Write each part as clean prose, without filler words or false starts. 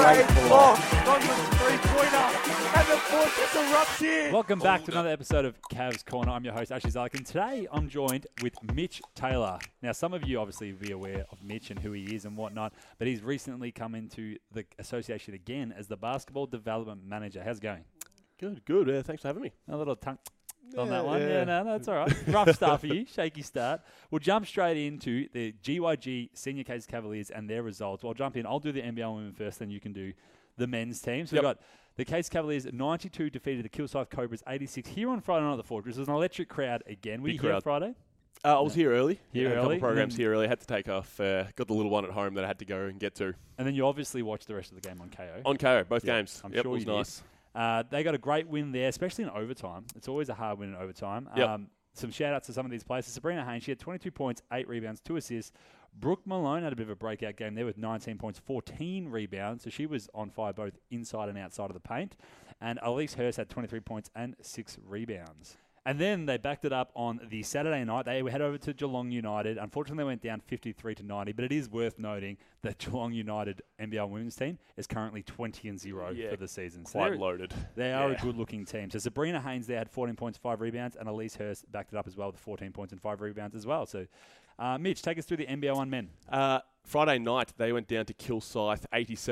great block. Godwin's three-pointer. And the fortress erupts here. Welcome back to another episode of Cavs Corner. I'm your host, Ashley Zark, and today I'm joined with Mitch Taylor. Now, some of you obviously will be aware of Mitch and who he is and whatnot, but he's recently come into the association again as the Basketball Development Manager. How's it going? Good. Thanks for having me. A little tongue on that one. Yeah, no, that's all right. Rough start for you. Shaky start. We'll jump straight into the GYG Senior Case Cavaliers and their results. I'll jump in. I'll do the NBL women first, then you can do the men's team. So we've got the Case Cavaliers 92 defeated the Kilsyth Cobras 86 here on Friday night at the Fortress. It was an electric crowd again. Were you here Friday? I was here early. Here a early. couple of programs here early. I had to take off. Got the little one at home that I had to go and get to. And then you obviously watched the rest of the game on KO. On KO, both games. I'm sure it was you nice. did. They got a great win there, especially in overtime. It's always a hard win in overtime. Some shout-outs to some of these players. Sabrina Haynes, she had 22 points, 8 rebounds, 2 assists. Brooke Malone had a bit of a breakout game there with 19 points, 14 rebounds. So she was on fire both inside and outside of the paint. And Elise Hurst had 23 points and 6 rebounds. And then they backed it up on the Saturday night. They head over to Geelong United. Unfortunately, they went down 53-90, but it is worth noting that Geelong United NBL women's team is currently 20-0 for the season. So quite loaded. They are a good-looking team. So Sabrina Haynes there had 14 points, 5 rebounds, and Elise Hurst backed it up as well with 14 points and 5 rebounds as well. So, Mitch, take us through the NBL 1 men. Friday night, they went down to Kilsyth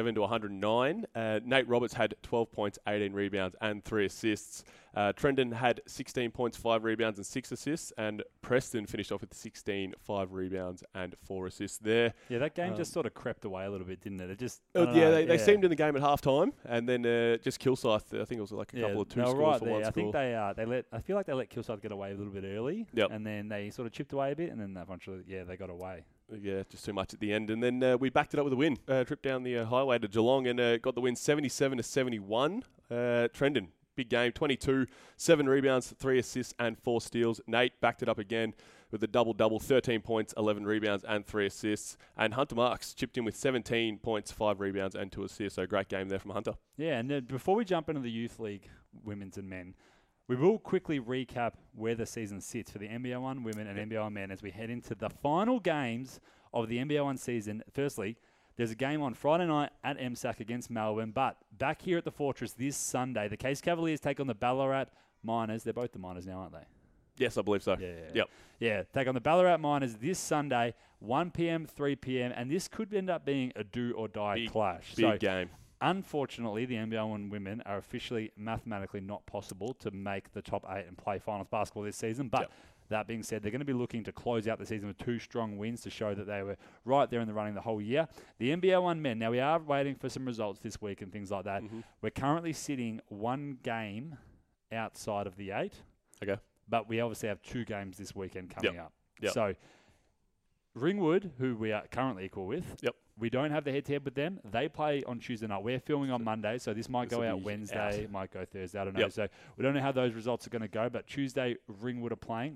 87-109. Nate Roberts had 12 points, 18 rebounds, and 3 assists. Trendon had 16 points, 5 rebounds, and 6 assists. And Preston finished off with 16, 5 rebounds, and 4 assists there. Yeah, that game just sort of crept away a little bit, didn't it? It just they seemed in the game at halftime, and then just Kilsyth. I think it was like a couple of two scores right for there. one I score. think I feel like they let Kilsyth get away a little bit early, and then they sort of chipped away a bit, and then eventually, they got away. Yeah, just too much at the end. And then we backed it up with a win. Trip down the highway to Geelong and got the win 77-71. Trendon, big game, 22, 7 rebounds, 3 assists and 4 steals. Nate backed it up again with a double-double, 13 points, 11 rebounds and 3 assists. And Hunter Marks chipped in with 17 points, 5 rebounds and 2 assists. So great game there from Hunter. Yeah, and then before we jump into the Youth League women's and men, we will quickly recap where the season sits for the NBL 1 women and NBL 1 men as we head into the final games of the NBL 1 season. Firstly, there's a game on Friday night at MSAC against Melbourne, but back here at the Fortress this Sunday, the Case Cavaliers take on the Ballarat Miners. They're both the Miners now, aren't they? Yes, I believe so. Yeah, take on the Ballarat Miners this Sunday, 1 p.m., 3 p.m., and this could end up being a do-or-die clash. Big game. Unfortunately, the NBL 1 women are officially mathematically not possible to make the top 8 and play finals basketball this season. But that being said, they're going to be looking to close out the season with 2 strong wins to show that they were right there in the running the whole year. The NBL 1 men, now we are waiting for some results this week and things like that. Mm-hmm. We're currently sitting 1 game outside of the 8. Okay. But we obviously have 2 games this weekend coming up. Yep. So Ringwood, who we are currently equal with, we don't have the head-to-head with them. They play on Tuesday night. We're filming on Monday, so this might go out Wednesday, might go Thursday. I don't know. So we don't know how those results are going to go, but Tuesday, Ringwood are playing.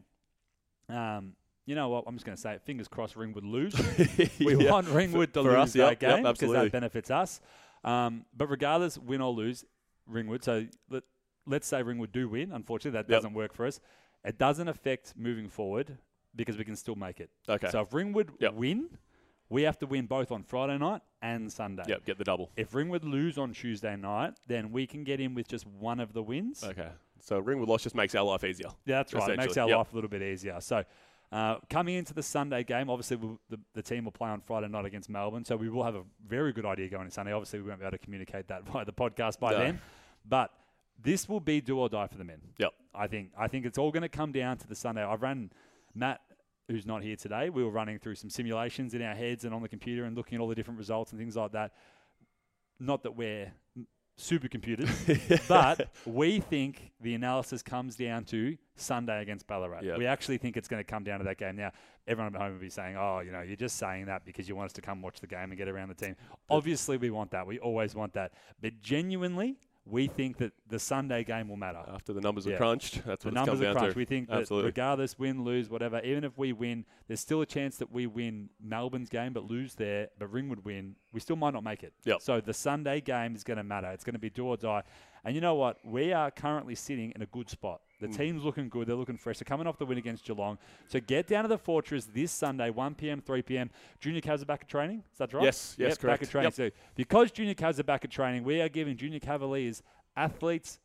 You know what? I'm just going to say it. Fingers crossed Ringwood lose. We want Ringwood to lose that game because that benefits us. But regardless, win or lose, Ringwood. So let's say Ringwood do win. Unfortunately, that doesn't work for us. It doesn't affect moving forward because we can still make it. Okay. So if Ringwood win, we have to win both on Friday night and Sunday. Yep, get the double. If Ringwood lose on Tuesday night, then we can get in with just one of the wins. Okay. So Ringwood loss just makes our life easier. Yeah, that's right. It makes our life a little bit easier. So coming into the Sunday game, obviously the team will play on Friday night against Melbourne, so we will have a very good idea going into Sunday. Obviously, we won't be able to communicate that via the podcast by then. But this will be do or die for the men. Yep. I think it's all going to come down to the Sunday. I've run Matt, who's not here today. We were running through some simulations in our heads and on the computer and looking at all the different results and things like that. Not that we're supercomputers, but we think the analysis comes down to Sunday against Ballarat. Yep. We actually think it's going to come down to that game. Now, everyone at home will be saying, oh, you're just saying that because you want us to come watch the game and get around the team. Obviously, we want that. We always want that. But genuinely, we think that the Sunday game will matter. After the numbers are crunched, that's what the it's come down to. numbers are crunched. We think that regardless, win, lose, whatever, even if we win, there's still a chance that we win Melbourne's game but lose there, but Ringwood win, we still might not make it. Yep. So the Sunday game is going to matter. It's going to be do or die. And you know what? We are currently sitting in a good spot. The team's looking good. They're looking fresh. They're coming off the win against Geelong. So get down to the Fortress this Sunday, 1 p.m, 3 p.m. Junior Cavs are back at training. Is that right? Yes, correct. Back at training. So because Junior Cavs are back at training, we are giving Junior Cavaliers athletes,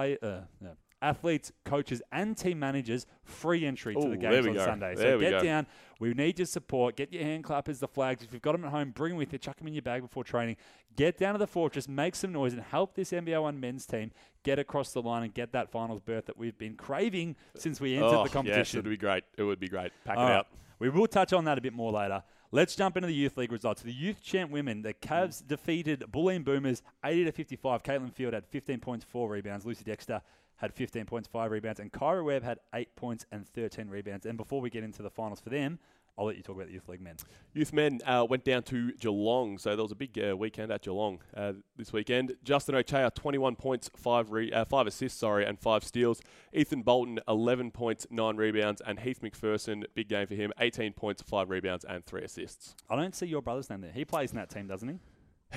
coaches, and team managers free entry to the games on Sunday. So get down. We need your support. Get your hand clappers, the flags. If you've got them at home, bring them with you. Chuck them in your bag before training. Get down to the Fortress, make some noise, and help this NBL 1 men's team get across the line and get that finals berth that we've been craving since we entered the competition. Yes, it would be great. It would be great. Pack it out. We will touch on that a bit more later. Let's jump into the Youth League results. The Youth Champ women, the Cavs defeated Bulleen Boomers 80-55. Caitlin Field had 15 points, 4 rebounds. Lucy Dexter had 15 points, 5 rebounds. And Kyra Webb had 8 points and 13 rebounds. And before we get into the finals for them, I'll let you talk about the Youth League men. Youth men went down to Geelong, so there was a big weekend at Geelong this weekend. Justin O'Chea, 21 points, 5 assists, and 5 steals. Ethan Bolton, 11 points, 9 rebounds. And Heath McPherson, big game for him, 18 points, 5 rebounds and 3 assists. I don't see your brother's name there. He plays in that team, doesn't he?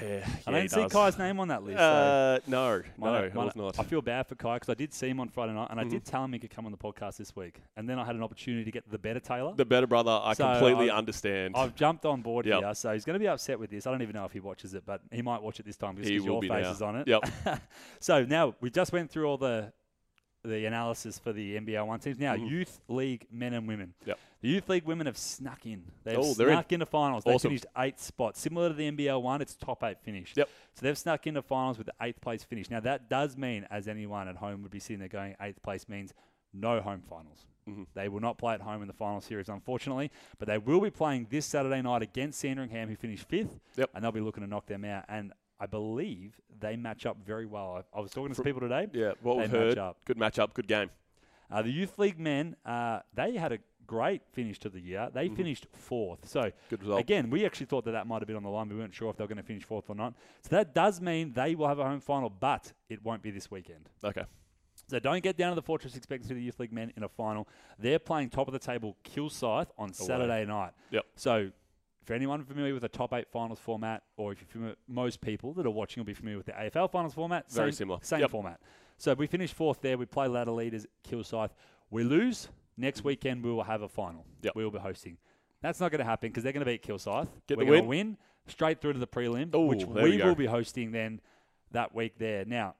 I don't see Kai's name on that list. No, it was not. I feel bad for Kai because I did see him on Friday night, and I did tell him he could come on the podcast this week. And then I had an opportunity to get the better Taylor. The better brother, I completely understand. I've jumped on board here, so he's going to be upset with this. I don't even know if he watches it, but he might watch it this time because your face is on it. Yep. So now we just went through all the analysis for the NBL 1 teams. Now, Youth League men and women. Yep. The Youth League women have snuck in. They've snuck into finals. They finished 8th spot. Similar to the NBL 1, it's top 8 finish. Yep. So they've snuck into finals with the 8th place finish. Now, that does mean, as anyone at home would be sitting there going, 8th place means no home finals. They will not play at home in the final series, unfortunately, but they will be playing this Saturday night against Sandringham, who finished 5th, and they'll be looking to knock them out. And I believe they match up very well. I was talking to some people today. Yeah, what we've heard, good matchup, good game. The Youth League men, they had a great finish to the year. They finished 4th. So, good result. Again, we actually thought that might have been on the line. We weren't sure if they were going to finish 4th or not. So that does mean they will have a home final, but it won't be this weekend. Okay. So don't get down to the Fortress expecting to see the Youth League men in a final. They're playing top of the table Kilsyth on Saturday night. Yep. So for anyone familiar with the top 8 finals format, or if you're familiar, most people that are watching will be familiar with the AFL finals format. Very similar. Same format. So we finished 4th there. We play ladder leaders Kilsyth. We lose. Next weekend we will have a final. Yep. We will be hosting. That's not going to happen because they're going to beat Kilsyth. We're going to win straight through to the prelim, which we will be hosting then that week there. Now,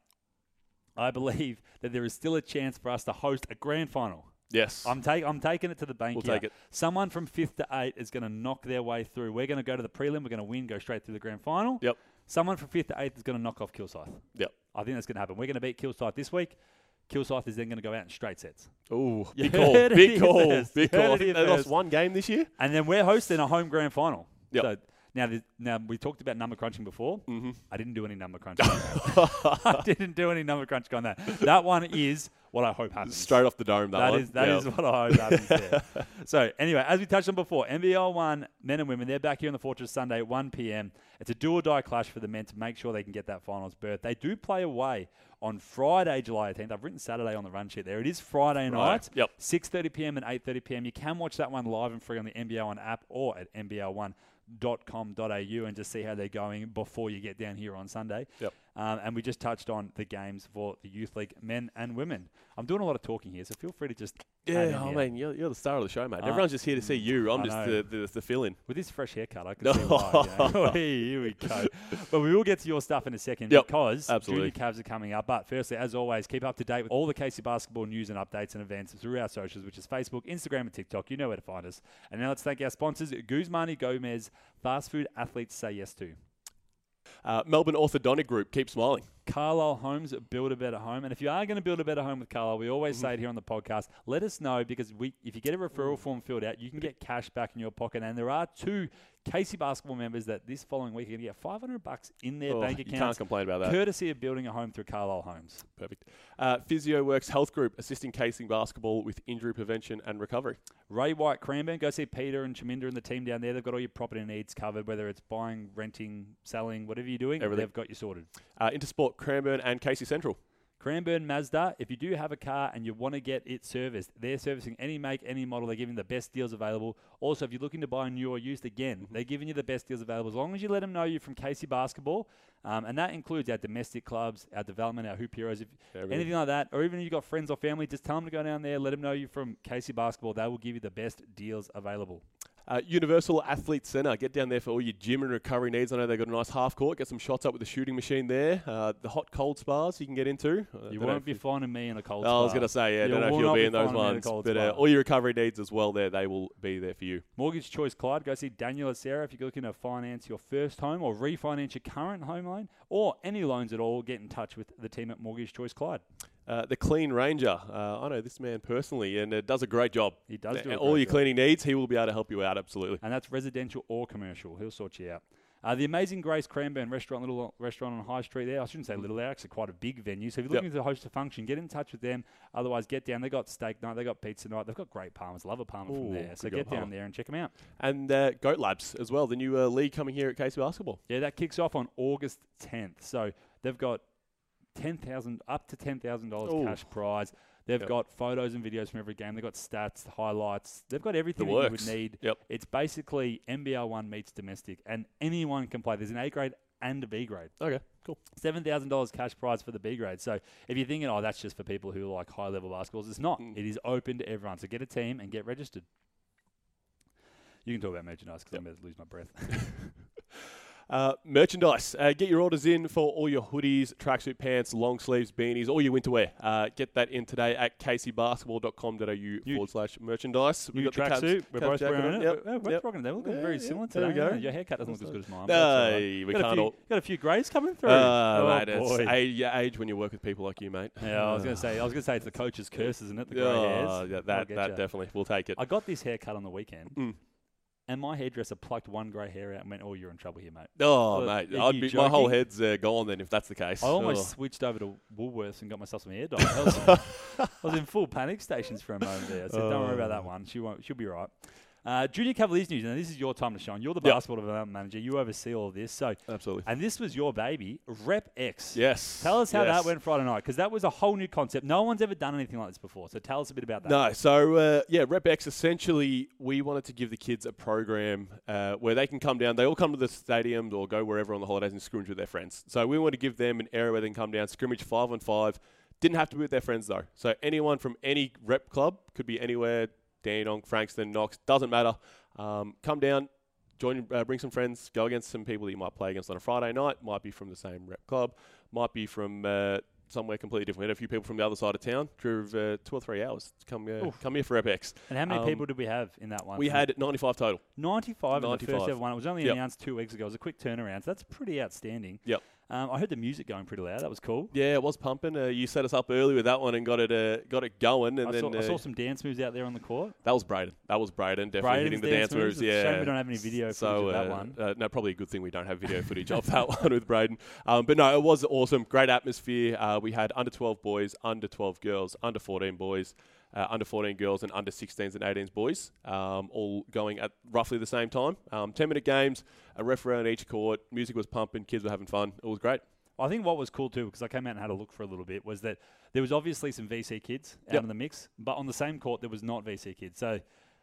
I believe that there is still a chance for us to host a grand final. Yes. I'm taking it to the bank. We'll take it. Someone from 5th to 8 is going to knock their way through. We're going to go to the prelim. We're going to win, go straight through the grand final. Yep. Someone from 5th to 8th is going to knock off Kilsyth. Yep. I think that's going to happen. We're going to beat Kilsyth this week. Kilsyth is then going to go out in straight sets. Oh, big call. Big call. I think they lost 1 game this year. And then we're hosting a home grand final. Yep. So now we talked about number crunching before. I didn't do any number crunching on that. I didn't do any number crunching on that. That one is what I hope happens. Straight off the dome, that one. That is what I hope happens there. So anyway, as we touched on before, NBL 1 men and women, they're back here in the Fortress Sunday, 1 p.m. It's a do-or-die clash for the men to make sure they can get that finals berth. They do play away on Friday, July 18th. I've written Saturday on the run sheet there. It is Friday night, 6:30 p.m. and 8:30 p.m. You can watch that one live and free on the NBL 1 app or at nbl1.com.au and just see how they're going before you get down here on Sunday. Yep. And we just touched on the games for the Youth League men and women. I'm doing a lot of talking here, so feel free to just... Yeah, I mean, you're the star of the show, mate. Everyone's just here to see you. I'm just the fill-in. With this fresh haircut, I can see why. Here we go. But we will get to your stuff in a second because Junior Cavs are coming up. But firstly, as always, keep up to date with all the Casey basketball news and updates and events through our socials, which is Facebook, Instagram, and TikTok. You know where to find us. And now let's thank our sponsors, Guzmani Gomez, fast food athletes say yes to. Melbourne Orthodontic Group, keep smiling. Carlisle Homes, build a better home. And if you are going to build a better home with Carlisle, we always say it here on the podcast, let us know because if you get a referral form filled out, you can get cash back in your pocket. And there are 2 Casey basketball members that this following week are going to get $500 in their bank accounts. You can't complain about that. Courtesy of building a home through Carlisle Homes. Perfect. PhysioWorks Health Group, assisting Casey basketball with injury prevention and recovery. Ray White Cranbourne, go see Peter and Chaminda and the team down there. They've got all your property needs covered, whether it's buying, renting, selling, whatever you're doing, they've got you sorted. Intersport Cranbourne and Casey Central. Cranbourne Mazda, if you do have a car and you want to get it serviced, they're servicing any make, any model. They're giving the best deals available. Also, if you're looking to buy new or used, again, they're giving you the best deals available as long as you let them know you're from Casey Basketball. And that includes our domestic clubs, our development, our hoop heroes, anything like that. Or even if you've got friends or family, just tell them to go down there, let them know you're from Casey Basketball. They will give you the best deals available. Universal Athlete Centre. Get down there for all your gym and recovery needs. I know they've got a nice half court. Get some shots up with the shooting machine there. The hot cold spas you can get into. You won't be finding me in a cold spa. I was going to say, I don't know if you'll be in those ones. But all your recovery needs as well there, they will be there for you. Mortgage Choice Clyde. Go see Daniel and Sarah if you're looking to finance your first home or refinance your current home loan or any loans at all. Get in touch with the team at Mortgage Choice Clyde. The Clean Ranger. I know this man personally and does a great job. He does do all your cleaning needs, he will be able to help you out, absolutely. And that's residential or commercial. He'll sort you out. The Amazing Grace Cranbourne restaurant, little restaurant on High Street there. I shouldn't say little, they're actually quite a big venue. So if you're looking to host a function, get in touch with them. Otherwise, get down. They got steak night, they got pizza night. They've got great parmas. Love a parma from there. So get down there and check them out. And Goat Labs as well, the new league coming here at Casey Basketball. Yeah, that kicks off on August 10th. So they've got up to $10,000 cash prize. They've got photos and videos from every game. They've got stats, highlights. They've got everything that you would need. It's basically NBL 1 meets domestic, and anyone can play. There's an A grade and a B grade. Okay, cool. $7,000 cash prize for the B grade. So if you're thinking, that's just for people who like high-level basketballs, it's not. It is open to everyone. So get a team and get registered. You can talk about merchandise because I'm about to lose my breath. Merchandise. Get your orders in for all your hoodies, tracksuit pants, long sleeves, beanies, all your winter wear. Get that in today at caseybasketball.com.au/merchandise. New tracksuit. We're both wearing it. We're both rocking it. They're looking very similar today. There we go. Your haircut doesn't look as good as mine. We can't all. Got a few greys coming through. Mate, it's age when you work with people like you, mate. Yeah, I was going to say it's the coach's curse, isn't it? The grey hairs. Yeah, that definitely. We'll take it. I got this haircut on the weekend. And my hairdresser plucked one grey hair out and went, you're in trouble here, mate. Mate. My whole head's gone then if that's the case. I almost switched over to Woolworths and got myself some hair dye. I was in full panic stations for a moment there. I said, don't worry about that one. She'll be right. Junior Cavaliers news. Now, this is your time to shine. You're the basketball development manager. You oversee all of this. So absolutely. And this was your baby, Rep X. Yes. Tell us how that went Friday night, because that was a whole new concept. No one's ever done anything like this before. So tell us a bit about that. No. So, Rep X, essentially, we wanted to give the kids a program where they can come down. They all come to the stadium or go wherever on the holidays and scrimmage with their friends. So we want to give them an area where they can come down, scrimmage 5-on-5. Didn't have to be with their friends, though. So anyone from any rep club, could be anywhere, Dandenong, Frankston, Knox, doesn't matter. Come down, join, bring some friends, go against some people that you might play against on a Friday night. Might be from the same rep club, might be from somewhere completely different. We had a few people from the other side of town. Drove 2 or 3 hours to come here for Rep X. And how many people did we have in that one? We had 95 total. 95 in the first ever one. It was only announced 2 weeks ago. It was a quick turnaround. So that's pretty outstanding. Yep. I heard the music going pretty loud. That was cool. Yeah, it was pumping. You set us up early with that one and got it going. And I saw some dance moves out there on the court. That was Braden. Definitely hitting the dance moves. Yeah. Shame we don't have any video footage of that one. No, probably a good thing we don't have video footage of that one with Braden. But no, it was awesome. Great atmosphere. We had under 12 boys, under 12 girls, under 14 boys, under 14 girls, and under 16s and 18s boys, all going at roughly the same time. 10-minute games, a ref around each court. Music was pumping. Kids were having fun. It was great. I think what was cool too, because I came out and had a look for a little bit, was that there was obviously some VC kids out in the mix, but on the same court there was not VC kids. So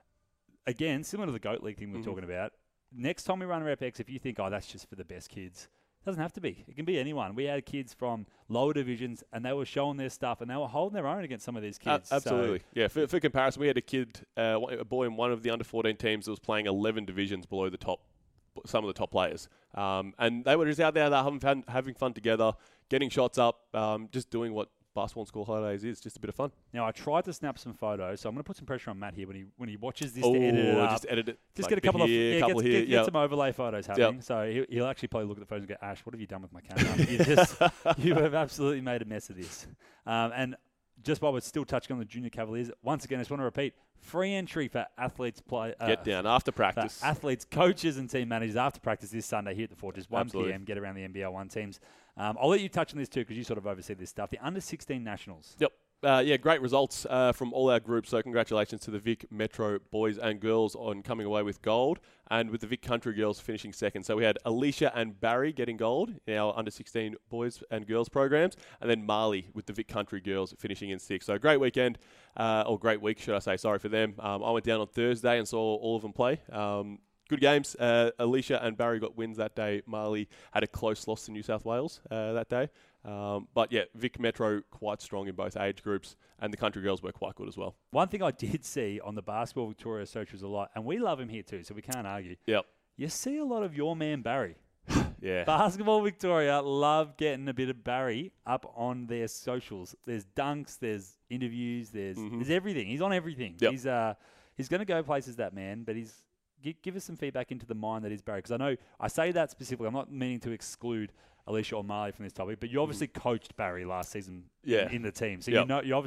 again, similar to the GOAT League thing we were talking about, next time we run a Rep X, if you think, that's just for the best kids, it doesn't have to be. It can be anyone. We had kids from lower divisions and they were showing their stuff and they were holding their own against some of these kids. Absolutely. So, for comparison, we had a kid, a boy in one of the under 14 teams that was playing 11 divisions below some of the top players. And they were just out there having fun together, getting shots up, just doing what basketball and school holidays is, just a bit of fun. Now, I tried to snap some photos, so I'm going to put some pressure on Matt here when he watches this to edit it up. Just edit it. Just get a couple get some overlay photos happening. So he'll actually probably look at the photos and go, Ash, what have you done with my camera? You have absolutely made a mess of this. And just while we're still touching on the Junior Cavaliers, once again, I just want to repeat, free entry for athletes get down after practice. Athletes, coaches, and team managers after practice this Sunday here at the Fortress, 1 p.m. Get around the NBL 1 teams. I'll let you touch on this too because you sort of oversee this stuff. The under 16 nationals. Yep. great results from all our groups. So congratulations to the Vic Metro boys and girls on coming away with gold, and with the Vic Country girls finishing second. So we had Alicia and Barry getting gold in our under-16 boys and girls programs, and then Marley with the Vic Country girls finishing in sixth. So great weekend, or great week, should I say. Sorry for them. I went down on Thursday and saw all of them play. Good games. Alicia and Barry got wins that day. Marley had a close loss to New South Wales that day. But yeah, Vic Metro quite strong in both age groups, and the country girls were quite good as well. One thing I did see on the Basketball Victoria socials a lot, and we love him here too, so we can't argue. Yep. You see a lot of your man Barry. Yeah. Basketball Victoria love getting a bit of Barry up on their socials. There's dunks, there's interviews, there's everything. He's on everything. Yep. He's going to go places, that man, but give us some feedback into the mind that is Barry, because I know I say that specifically. I'm not meaning to exclude Alicia or Marley from this topic, but you obviously coached Barry last season in the team. So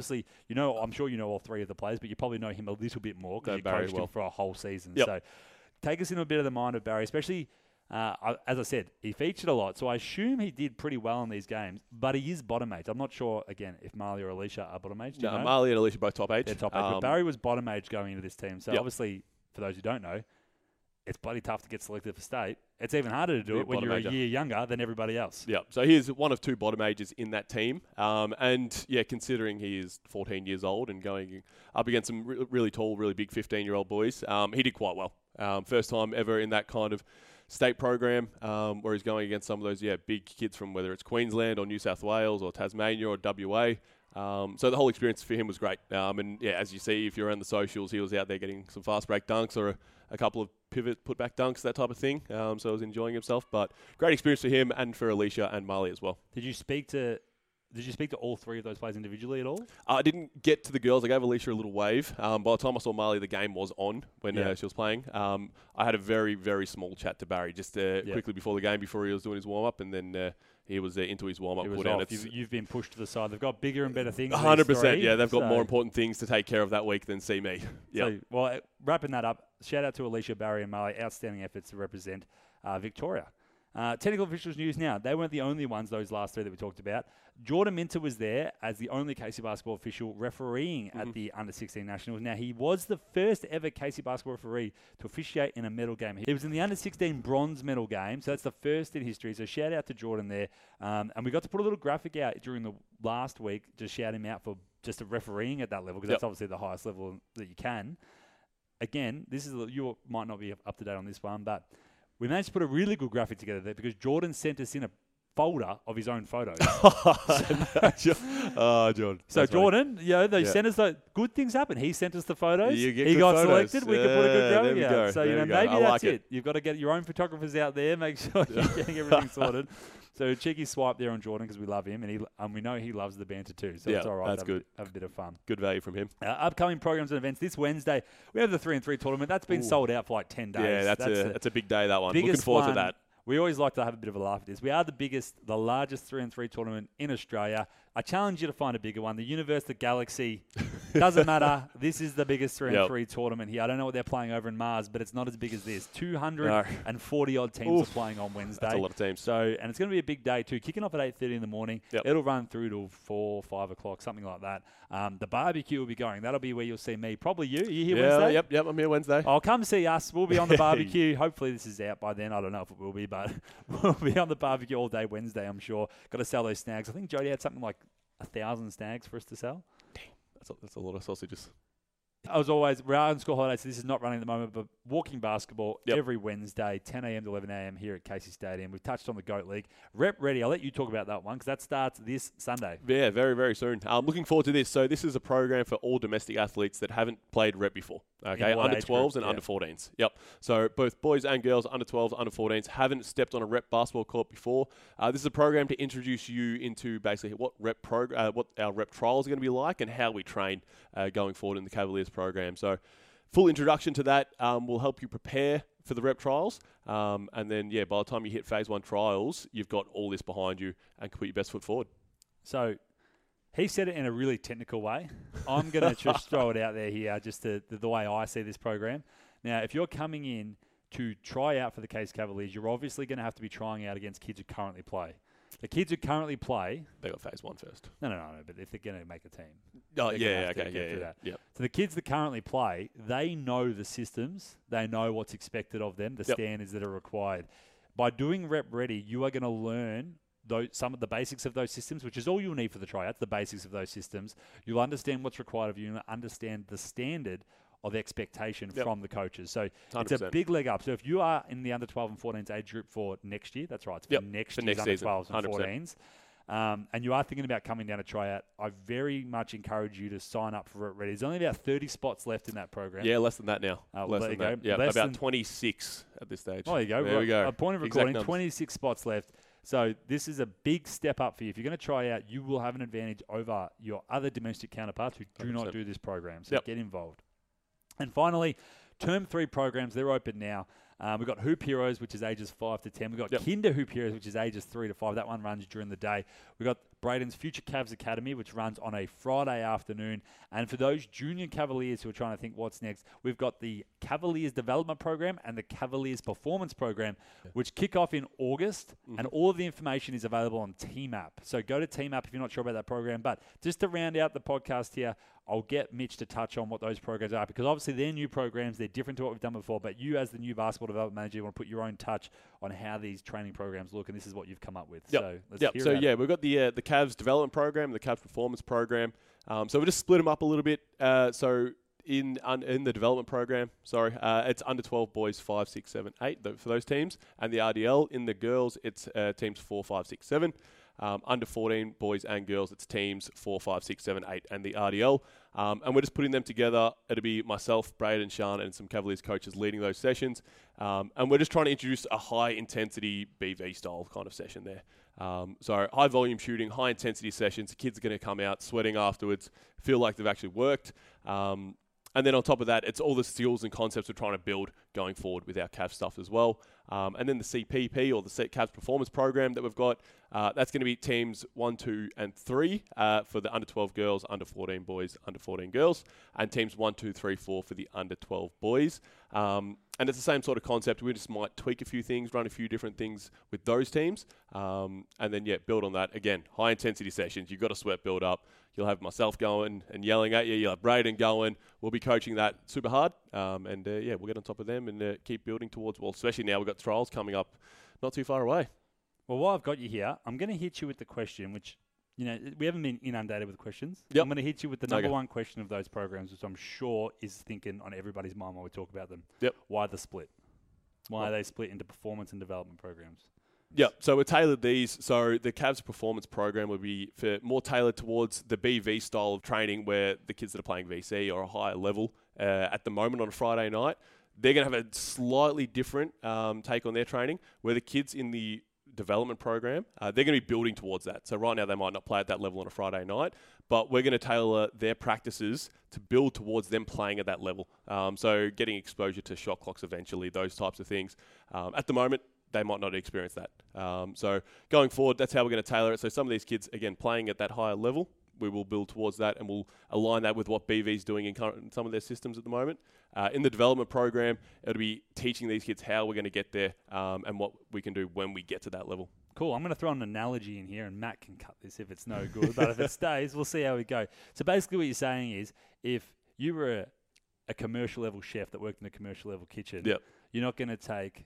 I'm sure you know all three of the players, but you probably know him a little bit more because you coached him for a whole season. Yep. So take us into a bit of the mind of Barry, especially, as I said, he featured a lot. So I assume he did pretty well in these games, but he is bottom age. I'm not sure, again, if Marley or Alicia are bottom age. No, Marley and Alicia both top age. They're top age, but Barry was bottom age going into this team. So obviously, for those who don't know, it's bloody tough to get selected for state. It's even harder to do it when you're a year younger than everybody else. Yeah, so he's one of two bottom ages in that team. And considering he is 14 years old and going up against some really tall, really big 15-year-old boys, he did quite well. First time ever in that kind of state program where he's going against some of those big kids from whether it's Queensland or New South Wales or Tasmania or WA. So the whole experience for him was great. As you see, if you're on the socials, he was out there getting some fast break dunks or a couple of pivot put-back dunks, that type of thing. So he was enjoying himself. But great experience for him and for Alicia and Marley as well. Did you speak to all three of those players individually at all? I didn't get to the girls. I gave Alicia a little wave. By the time I saw Marley, the game was on when she was playing. I had a very, very small chat to Barry just quickly before the game, before he was doing his warm-up, and then he was into his warm-up. You've been pushed to the side. They've got bigger and better things. 100%, yeah. They've got more important things to take care of that week than see me. Yep. So, wrapping that up, shout out to Alicia, Barry and Marley. Outstanding efforts to represent Victoria. Technical officials news now. They weren't the only ones, those last three that we talked about. Jordan Minter was there as the only Casey basketball official refereeing at the Under-16 Nationals. Now, he was the first ever Casey basketball referee to officiate in a medal game. He was in the Under-16 bronze medal game, so that's the first in history. So shout out to Jordan there. And we got to put a little graphic out during the last week to shout him out for just refereeing at that level, because that's obviously the highest level that you can. Again, you might not be up to date on this one, but we managed to put a really good graphic together there because Jordan sent us in a folder of his own photos. Jordan. So Jordan, they sent us good things happen. He sent us the photos. He got selected. We could put a good graphic out. So maybe that's it. You've got to get your own photographers out there. Make sure you're getting everything sorted. So cheeky swipe there on Jordan because we love him and we know he loves the banter too. So it's all right. That's good. Have a bit of fun. Good value from him. Upcoming programs and events this Wednesday. We have the 3-3 tournament. That's been sold out for like 10 days. Yeah, that's a big day. That one. Looking forward to that. We always like to have a bit of a laugh at this. We are the largest 3-3 tournament in Australia. I challenge you to find a bigger one. The universe, the galaxy, doesn't matter. This is the biggest 3-3 tournament here. I don't know what they're playing over in Mars, but it's not as big as this. 240-odd teams are playing on Wednesday. That's a lot of teams. And it's going to be a big day too. Kicking off at 8:30 in the morning. Yep. It'll run through till 4, 5 o'clock, something like that. The barbecue will be going. That'll be where you'll see me. Probably you. Are you here Wednesday? Yep. I'm here Wednesday. I'll come see us. We'll be on the barbecue. Hopefully this is out by then. I don't know if it will be, but we'll be on the barbecue all day Wednesday, I'm sure. Got to sell those snags. I think Jody had something like 1,000 snags for us to sell. Dang, that's a lot of sausages. As always, we're out on school holidays, so this is not running at the moment, but walking basketball every Wednesday, 10 a.m. to 11 a.m. here at Casey Stadium. We've touched on the GOAT League. Rep Ready, I'll let you talk about that one because that starts this Sunday. Yeah, very, very soon. I'm looking forward to this. So this is a program for all domestic athletes that haven't played rep before. Okay, under 12s and under 14s. Yep. So both boys and girls, under 12s, under 14s, haven't stepped on a rep basketball court before. This is a program to introduce you into basically what what our rep trials are going to be like and how we train going forward in the Cavaliers program. So full introduction to that will help you prepare for the rep trials. And then, by the time you hit phase 1 trials, you've got all this behind you and can put your best foot forward. So he said it in a really technical way. I'm going to just throw it out there here, just the way I see this program. Now, if you're coming in to try out for the Case Cavaliers, you're obviously going to have to be trying out against kids who currently play. The kids who currently play... They got phase 1 first. No, but if they're going to make a team. Oh, yeah, okay. Yeah. So the kids that currently play, they know the systems. They know what's expected of them, the standards that are required. By doing Rep Ready, you are going to learn some of the basics of those systems, which is all you'll need for the tryouts, the basics of those systems. You'll understand what's required of you and understand the standard of expectation from the coaches. So 100%. It's a big leg up. So if you are in the under 12 and 14s age group for next year, that's right, it's for next year's under 12s and 14s, and you are thinking about coming down to tryout, I very much encourage you to sign up for it ready. There's only about 30 spots left in that program. Yeah, less than that now. Less than that. Yeah, about 26 at this stage. Oh, there you go. There we go. A point of recording, 26 spots left. So this is a big step up for you. If you're going to try out, you will have an advantage over your other domestic counterparts who do 100%. Not do this program. So get involved. And finally, Term 3 programs, they're open now. We've got Hoop Heroes, which is ages 5 to 10. We've got Kinder Hoop Heroes, which is ages 3 to 5. That one runs during the day. We've got Braden's Future Cavs Academy, which runs on a Friday afternoon. And for those junior Cavaliers who are trying to think what's next, we've got the Cavaliers Development Program and the Cavaliers Performance Program, which kick off in August. And all of the information is available on TeamApp. So go to TeamApp if you're not sure about that program. But just to round out the podcast here, I'll get Mitch to touch on what those programs are, because obviously they're new programs. They're different to what we've done before. But you, as the new basketball development manager, you want to put your own touch on how these training programs look, and this is what you've come up with. So let's hear So about it. We've got the Cavs Development Program, the Cavs Performance Program. So we just split them up a little bit. So in the development program, it's under 12 boys 5, 6, 7, 8 for those teams, and the RDL. In the girls, it's teams 4, 5, 6, 7. Under 14 boys and girls, it's teams 4, 5, 6, 7, 8, and the RDL. And we're just putting them together. It'll be myself, Braden, Sean, and some Cavaliers coaches leading those sessions. And we're just trying to introduce a high-intensity BV style kind of session there. So high-volume shooting, high-intensity sessions. The kids are going to come out sweating afterwards, feel like they've actually worked. And then on top of that, it's all the skills and concepts we're trying to build going forward with our Cavs stuff as well. And then the CPP, or the Cavs Performance Program that we've got, that's going to be teams 1, 2, and 3 for the under 12 girls, under 14 boys, under 14 girls, and teams 1, 2, 3, 4 for the under 12 boys. And it's the same sort of concept. We just might tweak a few things, run a few different things with those teams, and then, build on that. Again, high-intensity sessions. You've got a sweat build up. You'll have myself going and yelling at you. You'll have Braden going. We'll be coaching that super hard. We'll get on top of them and keep building towards, especially now we've got trials coming up not too far away. Well, while I've got you here, I'm going to hit you with the question, which, we haven't been inundated with questions. Yep. I'm going to hit you with the number one question of those programs, which I'm sure is thinking on everybody's mind while we talk about them. Yep. Why the split? Why are they split into performance and development programs? Yeah, so we tailored these. So the Cavs Performance Program will be more tailored towards the BV style of training, where the kids that are playing VC are a higher level at the moment on a Friday night. They're going to have a slightly different take on their training, where the kids in the development program, they're going to be building towards that. So right now they might not play at that level on a Friday night, but we're going to tailor their practices to build towards them playing at that level. So getting exposure to shot clocks eventually, those types of things. At the moment, they might not experience that. So going forward, that's how we're going to tailor it. So some of these kids, again, playing at that higher level, we will build towards that, and we'll align that with what BV's doing in some of their systems at the moment. In the development program, it'll be teaching these kids how we're going to get there and what we can do when we get to that level. Cool. I'm going to throw an analogy in here, and Matt can cut this if it's no good. But if it stays, we'll see how we go. So basically what you're saying is, if you were a commercial level chef that worked in a commercial level kitchen, you're not going to take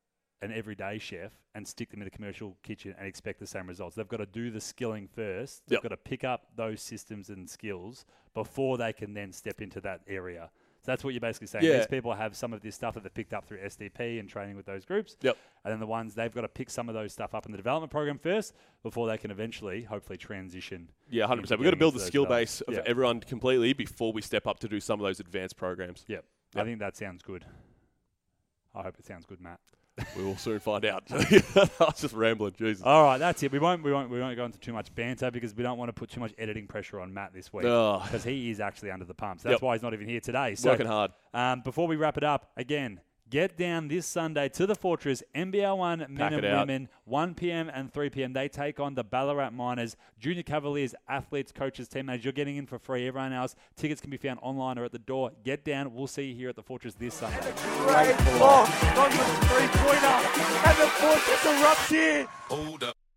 an everyday chef and stick them in a commercial kitchen and expect the same results. They've got to do the skilling first. They've got to pick up those systems and skills before they can then step into that area. So that's what you're basically saying. These people have some of this stuff that they've picked up through SDP and training with those groups. And then the ones, they've got to pick some of those stuff up in the development program first before they can eventually, hopefully, transition. Yeah, 100%. We've got to build the skill base of everyone completely before we step up to do some of those advanced programs. I think that sounds good. I hope it sounds good, Matt. We will soon find out. I was just rambling. Jesus. All right, that's it. We won't go into too much banter because we don't want to put too much editing pressure on Matt this week because he is actually under the pump. So that's why he's not even here today. So, working hard. Before we wrap it up, again, get down this Sunday to the Fortress, NBL1 men and women, 1 p.m. and 3 p.m. They take on the Ballarat Miners, Junior Cavaliers, athletes, coaches, team managers. You're getting in for free. Everyone else, tickets can be found online or at the door. Get down. We'll see you here at the Fortress this Sunday. And a great block. Not with a three-pointer. And the Fortress erupts here. Hold up.